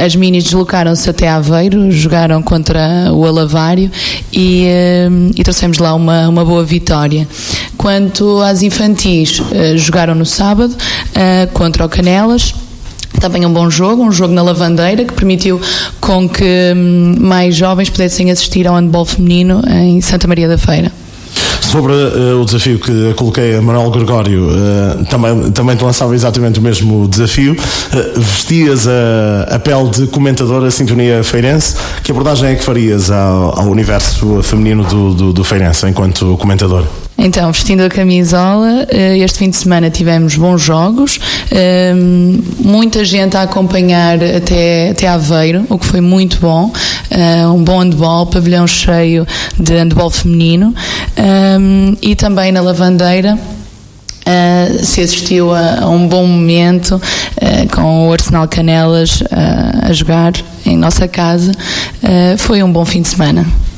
as minis deslocaram-se até Aveiro, jogaram contra o Alavário e trouxemos lá uma boa vitória. Quanto às infantis, jogaram no sábado contra o Canelas. Também um bom jogo, na Lavandeira, que permitiu com que mais jovens pudessem assistir ao handball feminino em Santa Maria da Feira. Sobre o desafio que coloquei a Manuel Gregório, também te lançava exatamente o mesmo desafio. Vestias a pele de comentadora da Sintonia Feirense. Que abordagem é que farias ao universo feminino do Feirense enquanto comentador? Então, vestindo a camisola, este fim de semana tivemos bons jogos, muita gente a acompanhar até Aveiro, o que foi muito bom, um bom handball, pavilhão cheio de handball feminino, e também na Lavandeira se assistiu a um bom momento com o Arsenal Canelas a jogar em nossa casa. Foi um bom fim de semana.